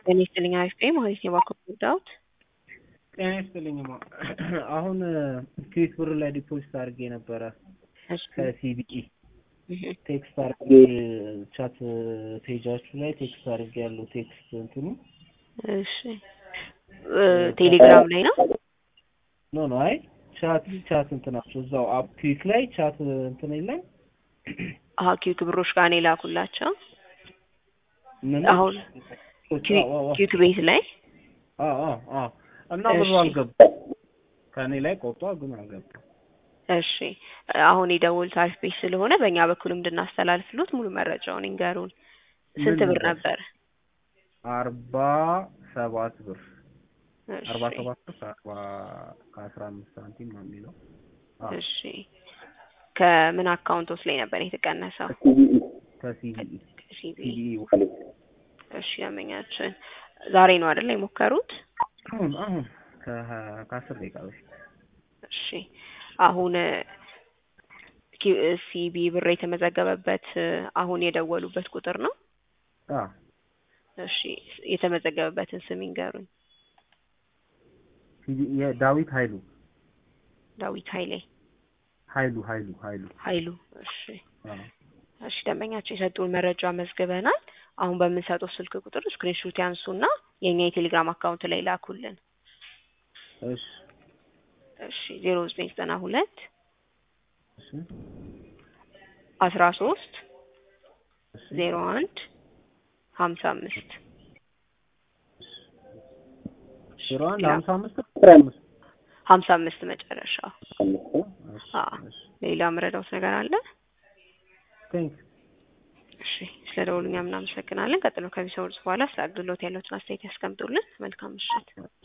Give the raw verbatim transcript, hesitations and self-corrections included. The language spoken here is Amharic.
ጤና ይስጥልኝ አሪፍ ነኝ ማለት ነው ባኮ ዳውት ጤና ይስጥልኝ ማ አሁን ክዊክ ብር ላይ ዲፖዚት አድርጌ ነበረ ከሲቢኢ ቴክስት አድርጌ ቻት ፔጃችሁ ላይ ቴክስት አድርጌ ያለው ቴክስት እንትኑ እሺ ቴሌግራም ላይ ነው ኖ ኖ አይ ቻት ቻት እንትናችሁ እዛው አፕ ክዊክ ላይ ቻት እንትን የለም አሃ ክዊክ ብሮሽ ጋር ነው ላኩላቸው አሁን ክዊክ ቤት ላይ አዎ አዎ እና ብዙ አልገባ ከኔ ላይ ቆጣ ግን አልገባ እሺ አሁን ይደውል ታሪፍ ቤት ስለሆነ በእኛ በኩልም እንድናስተላልፍሉት ሙሉ መረጃውን ይንገሩን ስንት ብር ነበር አርባ ሰባት ብር አርባ ሰባት ብር ከአስራ አምስት ሳንቲም ነው የሚለው እሺ ከምን አካውንቶስ ላይ ነበር የተቀነሰው ከሲቢኢ ሲቢኢ እሺ ያመኛችን ዛሬ ነው አይደል የሞከሩት አሁን አሁን ከአስር ደቂቃ በፊት እሺ አሁን ሲቢ ብር የተመዘገበበት አሁን የደወሉበት ቁጥር ነው አዎ እሺ የተመዘገበበትን ስም ይንገሩኝ የዳዊት ኃይሉ ዳዊት ኃይሌ ኃይሉ ኃይሉ ኃይሉ ኃይሉ እሺ እሺ ደንበኛችን የሰጡን መረጃ መዝግበናል አሁን በምንሰጠው ስልክ ቁጥር ስክሪንሾት ያንሱና የኛ የቴሌግራም አካውንት ላይ ላኩልን እሺ እሺ ዜሮ ዘጠኝ ዘጠና ሁለት እሺ አስራ ሶስት ዜሮ አንድ ሀምሳ አምስት ዜሮ አንድ ሀምሳ አምስት ሀምሳ አምስት መጨረሻ ሌላ ምረዳውት ነገር አለ ቴንክ እሺ ስለደውሉኛ ምናምን አመሰግናለን ቀጥሎ ከቢሰውርስ በኋላ ስለ አገልግሎት ያለውን አስተያየት ያስቀምጡልን መልካም ምሽት